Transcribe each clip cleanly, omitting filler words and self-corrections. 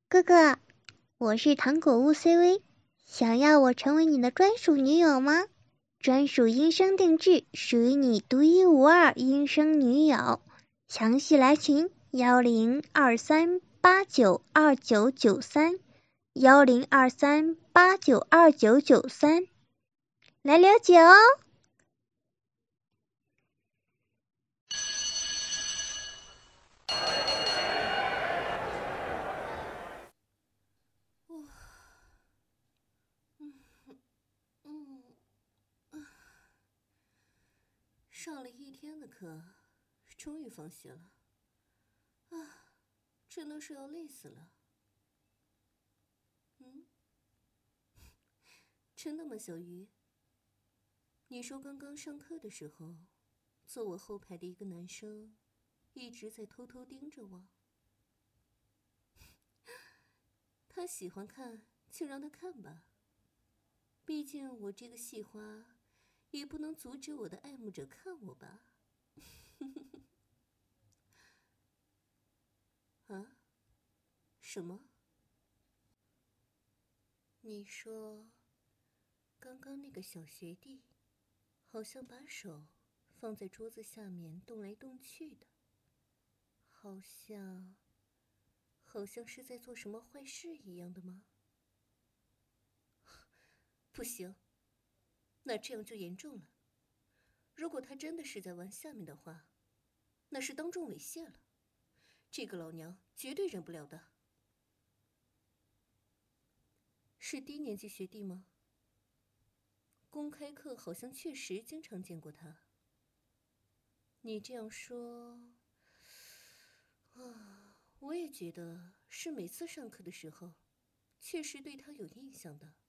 哥哥，我是糖果屋 CV，想要我成为你的专属女友吗？专属音声定制，属于你独一无二音声女友。详细来群10238993，1023892993，来了解哦。 上了一天的课，终于放学了。真的是要累死了。真的吗，小鱼？你说刚刚上课的时候，坐我后排的一个男生，一直在偷偷盯着我。他喜欢看，就让他看吧。毕竟我这个细花，也不能阻止我的爱慕者看我吧。啊？什么？你说，刚刚那个小学弟，好像把手放在桌子下面动来动去的，好像是在做什么坏事一样的吗？不行，那这样就严重了。如果他真的是在玩下面的话，那是当众猥亵了，这个老娘绝对忍不了的。是低年级学弟吗？公开课好像确实经常见过他。你这样说，我也觉得是每次上课的时候，确实对他有印象的。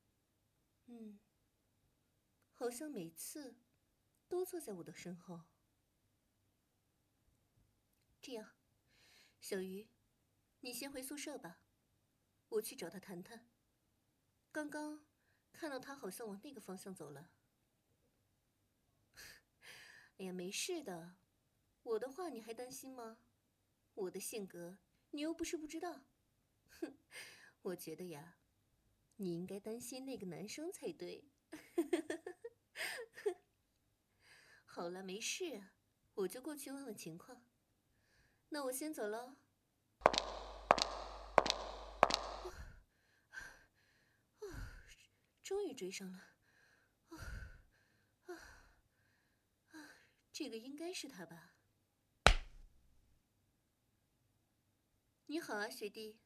好像每次都坐在我的身后。这样，小鱼，你先回宿舍吧，我去找他谈谈。刚刚看到他好像往那个方向走了。哎呀，没事的，我的话你还担心吗？我的性格你又不是不知道。哼，我觉得呀，你应该担心那个男生才对。好了，没事，我就过去问问情况。那我先走喽。终于追上了。这个应该是他吧？你好啊，学弟。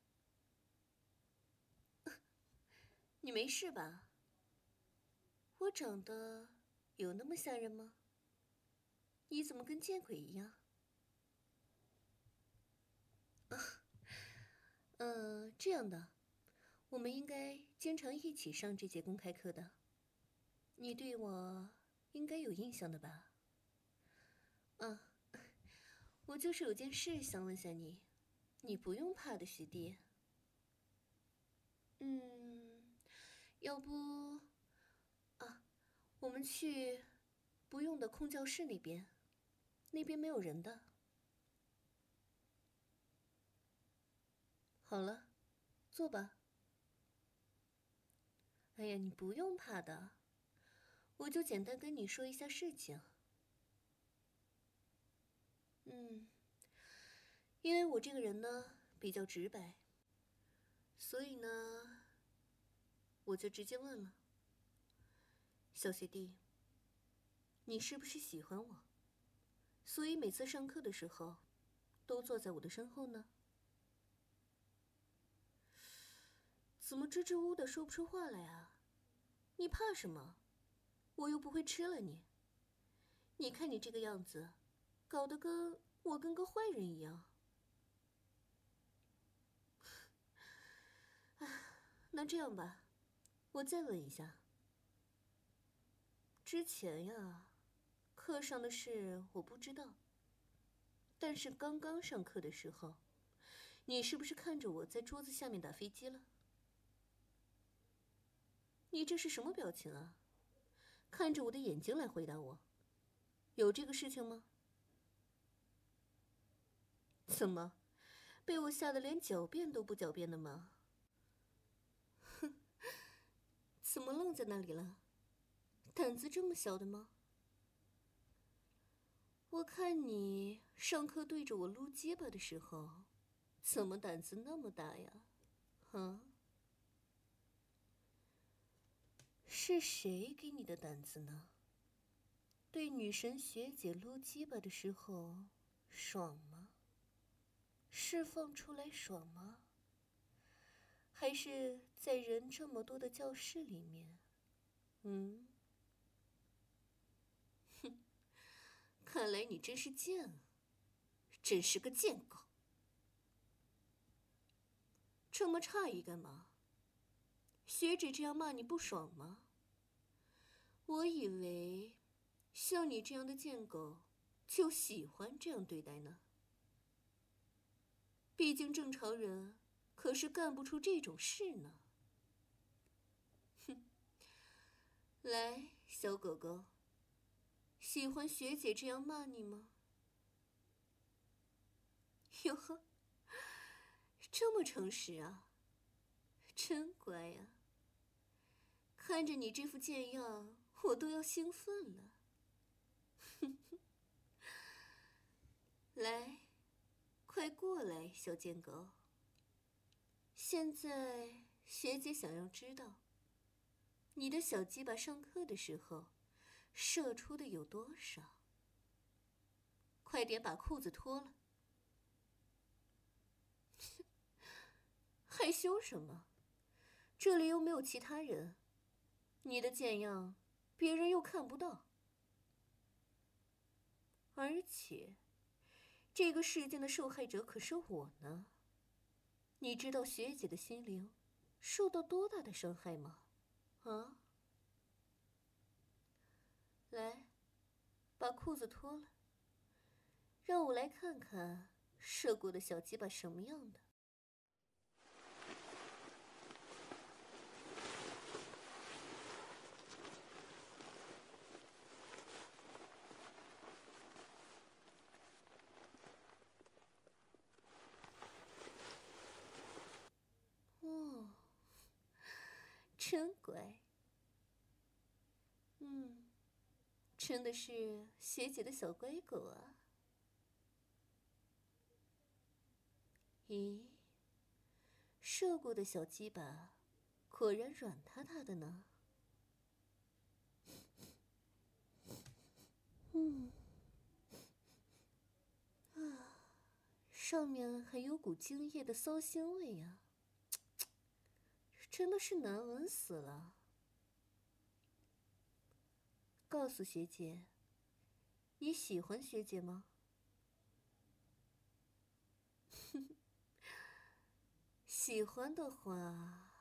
你没事吧？我长得有那么吓人吗？你怎么跟见鬼一样？这样的，我们应该经常一起上这节公开课的。你对我应该有印象的吧？我就是有件事想问下你，你不用怕的，学弟。要不，我们去不用的空教室那边，那边没有人的。好了，坐吧。哎呀，你不用怕的，我就简单跟你说一下事情。因为我这个人呢比较直白，所以呢，我就直接问了。小学弟，你是不是喜欢我？所以每次上课的时候，都坐在我的身后呢？怎么支支吾吾的说不出话来啊？你怕什么？我又不会吃了你。你看你这个样子，搞得跟我跟个坏人一样。那这样吧，我再问一下。之前呀，课上的事我不知道，但是刚刚上课的时候，你是不是看着我在桌子下面打飞机了？你这是什么表情啊？看着我的眼睛来回答我，有这个事情吗？怎么， 被我吓得连狡辩都不狡辩的吗？哼，怎么愣在那里了？胆子这么小的吗？我看你上课对着我撸鸡巴的时候，怎么胆子那么大呀？啊？是谁给你的胆子呢？对女神学姐撸鸡巴的时候，爽吗？释放出来爽吗？还是在人这么多的教室里面？哼，看来你真是贱啊，真是个贱狗。这么诧异干嘛？学姐这样骂你不爽吗？我以为像你这样的贱狗就喜欢这样对待呢。毕竟正常人可是干不出这种事呢。哼，来，小狗狗，喜欢学姐这样骂你吗？哟呵，这么诚实啊，真乖呀。看着你这副贱样，我都要兴奋了。来，快过来，小贱狗。现在学姐想要知道，你的小鸡巴上课的时候射出的有多少？快点把裤子脱了。害羞什么？这里又没有其他人，你的贱样别人又看不到。而且，这个事件的受害者可是我呢。你知道学姐的心灵受到多大的伤害吗？啊？来，把裤子脱了，让我来看看射过的小鸡巴什么样的。哦，真乖。真的是学姐的小乖狗啊。咦，射过的小鸡巴果然软塌塌的呢。上面还有股精液的骚腥味呀，真的是难闻死了。告诉学姐，你喜欢学姐吗？喜欢的话，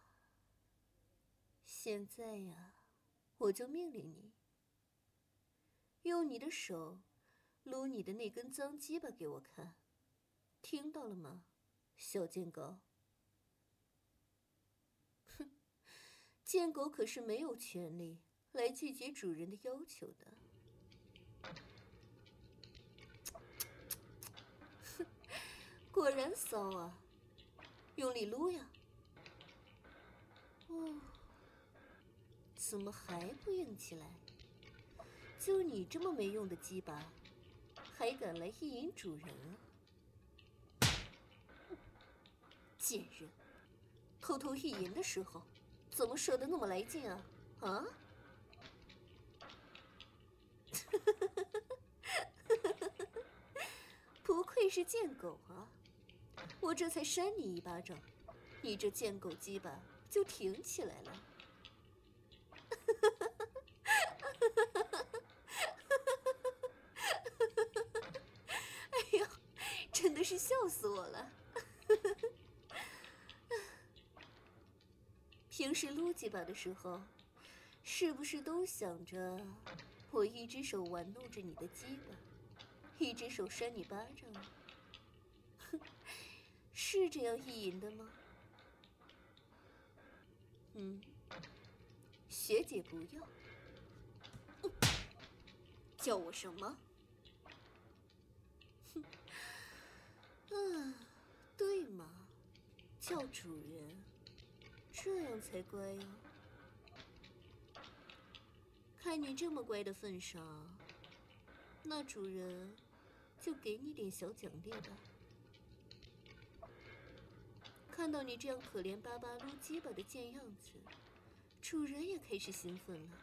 现在呀，我就命令你，用你的手撸你的那根脏鸡巴给我看，听到了吗，小贱狗？哼，贱狗可是没有权利来拒绝主人的要求的。哼，果然骚啊，用力撸呀。哦，怎么还不硬起来？就你这么没用的鸡巴，还敢来意淫主人啊？贱人，偷偷意淫的时候，怎么射得那么来劲啊？啊？不愧是贱狗啊！我这才扇你一巴掌，你这贱狗鸡巴就挺起来了。哎呦，真的是笑死我了。平时撸鸡巴的时候，是不是都想着我一只手玩弄着你的鸡巴，一只手扇你巴掌啊？哼，是这样意淫的吗？学姐不要。叫我什么？哼， 对嘛，叫主人，这样才乖呀。看你这么乖的份上，那主人就给你点小奖励吧。看到你这样可怜巴巴撸鸡巴的贱样子，主人也开始兴奋了。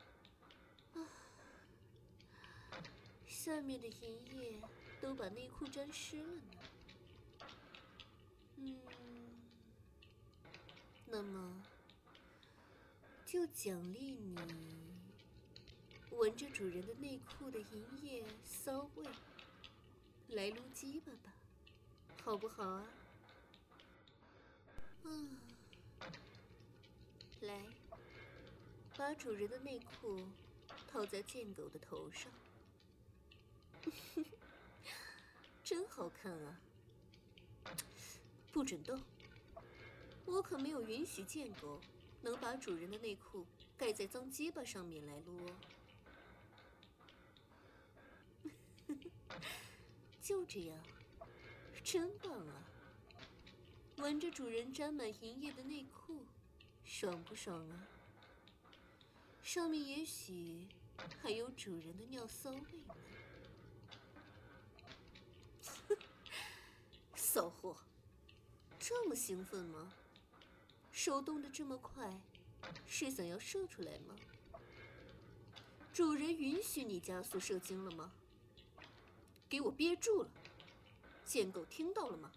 下面的银液都把内裤沾湿了呢。那么就奖励你闻着主人的内裤的银液骚味来撸鸡巴吧，好不好啊？来，把主人的内裤套在贱狗的头上，真好看啊！不准动，我可没有允许贱狗能把主人的内裤盖在脏鸡巴上面来撸哦。就这样，真棒啊！闻着主人沾满银液的内裤，爽不爽啊？上面也许还有主人的尿骚味呢。骚货，这么兴奋吗？手动得这么快，是想要射出来吗？主人允许你加速射精了吗？给我憋住了！贱狗听到了吗？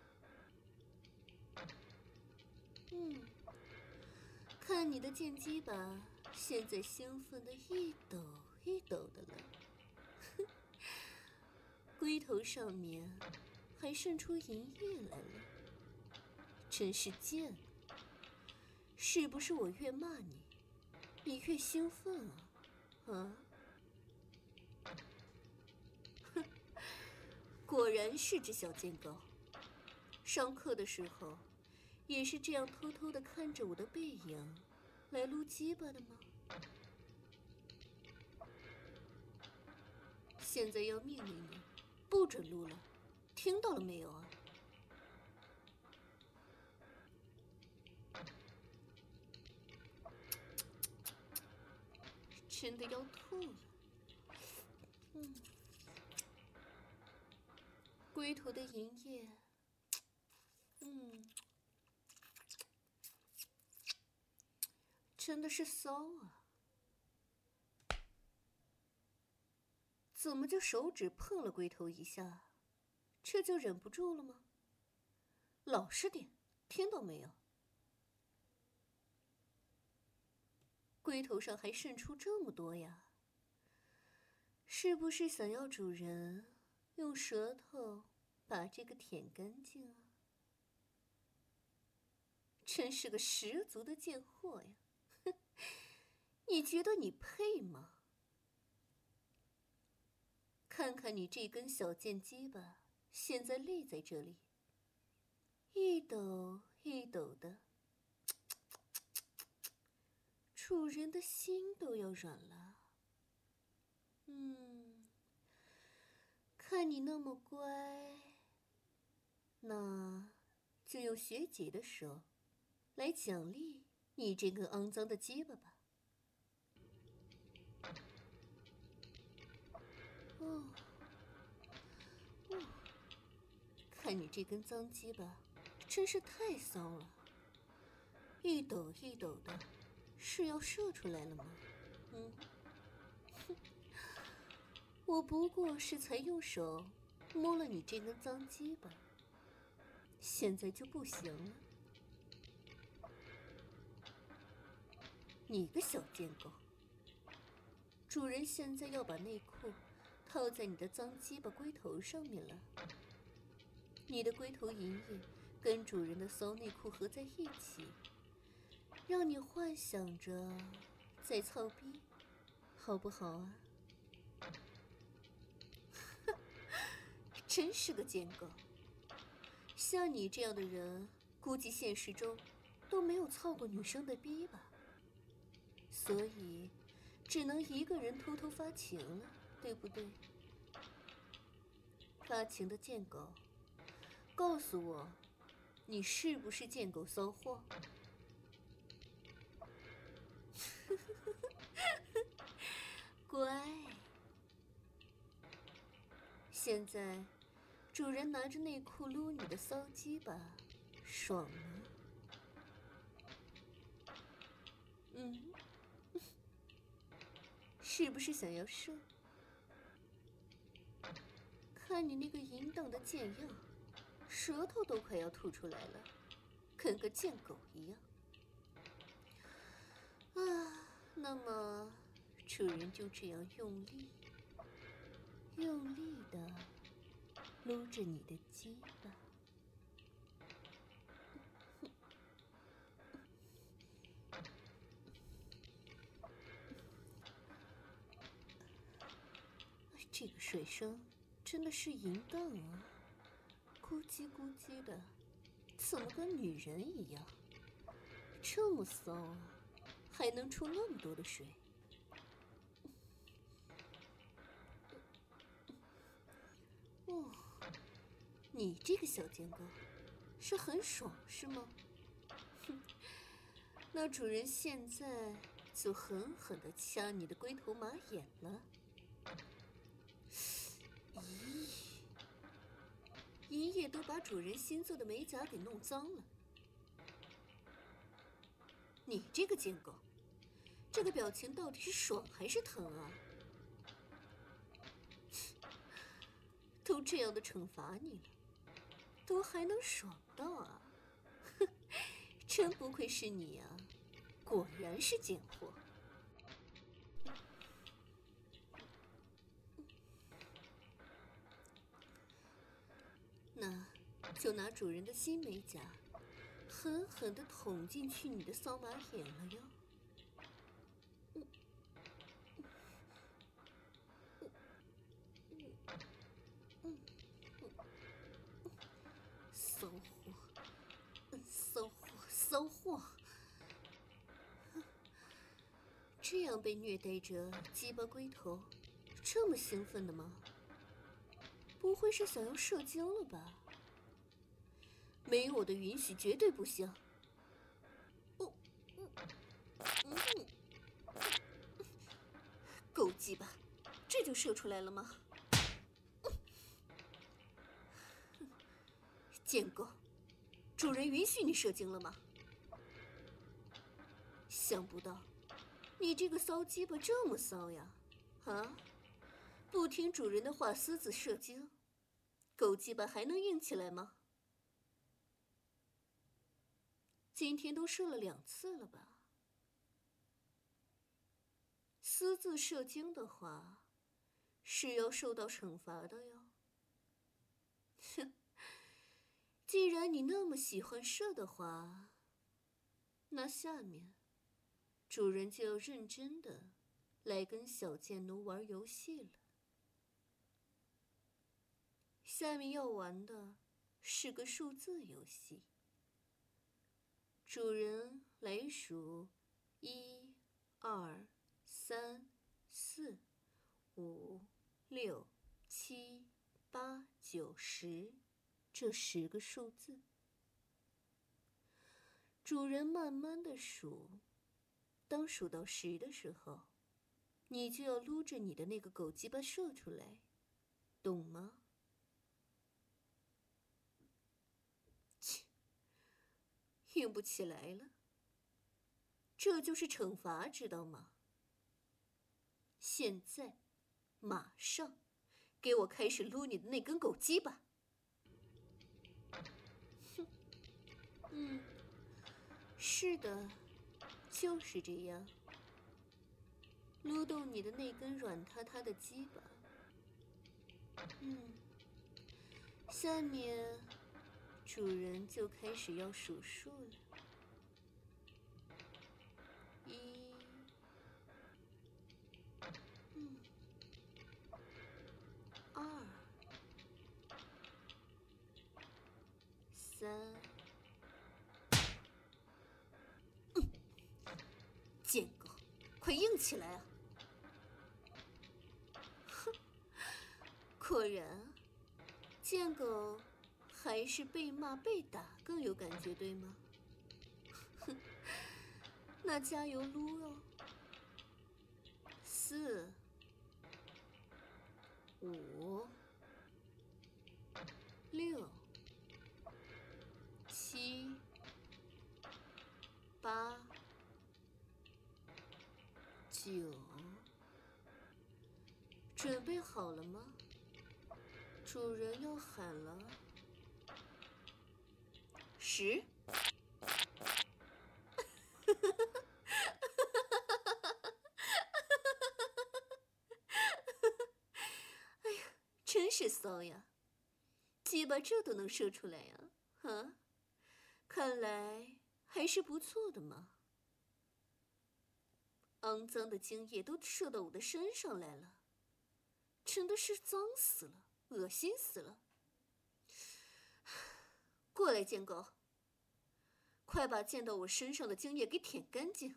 看你的贱鸡巴现在兴奋的一抖一抖的了，龟头上面还渗出银液来了，真是贱！是不是我越骂你，你越兴奋啊？啊？哼，果然是只小贱狗。上课的时候也是这样偷偷地看着我的背影来撸鸡巴的吗？现在要命令你，不准撸了，听到了没有啊？真的要吐了。龟头的银液，真的是骚啊！怎么就手指碰了龟头一下，这就忍不住了吗？老实点，听到没有？龟头上还渗出这么多呀，是不是想要主人用舌头把这个舔干净啊？真是个十足的贱货呀！哼，你觉得你配吗？看看你这根小贱鸡巴，现在立在这里，一抖一抖的，主人的心都要软了。看你那么乖，那就用学姐的手来奖励你这根肮脏的鸡巴吧。看你这根脏鸡巴，真是太骚了，一抖一抖的，是要射出来了吗？我不过是才用手摸了你这根脏鸡巴，现在就不行了。你个小贱狗，主人现在要把内裤套在你的脏鸡巴龟头上面了。你的龟头银液跟主人的骚内裤合在一起，让你幻想着在操逼，好不好啊？真是个贱狗！像你这样的人，估计现实中都没有操过女生的逼吧？所以，只能一个人偷偷发情了，对不对？发情的贱狗， 告诉我，你是不是贱狗骚货？乖。现在，主人拿着内裤撸你的骚鸡巴，爽吗？是不是想要射？看你那个淫荡的贱样，舌头都快要吐出来了，跟个贱狗一样。啊，那么主人就这样用力的撸着你的鸡巴。这个水声真的是淫荡啊，咕叽咕叽的，怎么跟女人一样？这么骚啊，还能出那么多的水？哦，你这个小贱狗，是很爽是吗？哼，那主人现在就狠狠地掐你的龟头马眼了。咦，银液都把主人新做的美甲给弄脏了。你这个贱狗，这个表情到底是爽还是疼啊？都这样的惩罚你了，都还能爽到啊？哼，真不愧是你啊，果然是贱货。那就拿主人的新美甲，狠狠地捅进去你的骚马眼了哟。骚货，骚货，骚货！这样被虐待着鸡巴龟头，这么兴奋的吗？不会是想要射精了吧？没有我的允许，绝对不行！狗鸡巴，这就射出来了吗？贱狗，主人允许你射精了吗？想不到，你这个骚鸡巴这么骚呀！啊，不听主人的话私自射精，狗鸡巴还能硬起来吗？今天都射了2次了吧？私自射精的话，是要受到惩罚的哟。哼，既然你那么喜欢射的话，那下面主人就要认真的来跟小贱奴玩游戏了。下面要玩的是个数字游戏。主人来数1、2、3、4、5、6、7、8、9、10这10个数字。主人慢慢的数，当数到10的时候，你就要撸着你的那个狗鸡巴射出来，懂吗？切，硬不起来了。这就是惩罚，知道吗？现在，马上，给我开始撸你的那根狗鸡巴！哼，是的，就是这样。撸动你的那根软塌塌的鸡巴。下面，主人就开始要数数了。1、2、3。贱狗，快硬起来啊！哼，果然，贱狗还是被骂被打更有感觉，对吗？哼，那加油撸哦！4、5、6、7、8、9，准备好了吗？主人要喊了。10。哎呀，真是骚呀！鸡巴这都能射出来呀？啊，看来还是不错的嘛。肮脏的精液都射到我的身上来了，真的是脏死了，恶心死了。过来，贱狗，快把溅到我身上的精液给舔干净。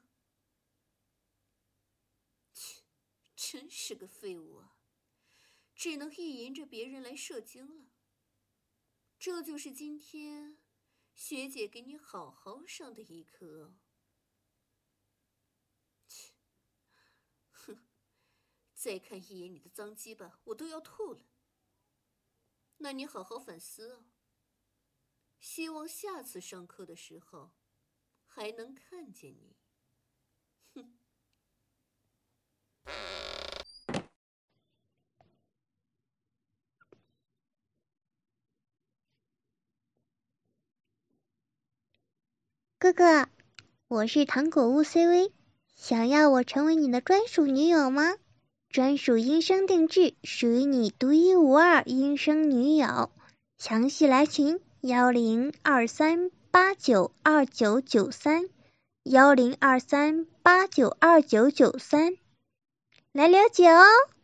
切，真是个废物啊，只能意淫着别人来射精了。这就是今天学姐给你好好上的一课哦。切，哼，再看一眼你的脏鸡巴，我都要吐了。那你好好反思哦。希望下次上课的时候还能看见你。哼。 哥哥，我是糖果屋 CV， 想要我成为你的专属女友吗？专属音声定制，属于你独一无二音声女友。详细来群1023892993，1023892993，来了解哦。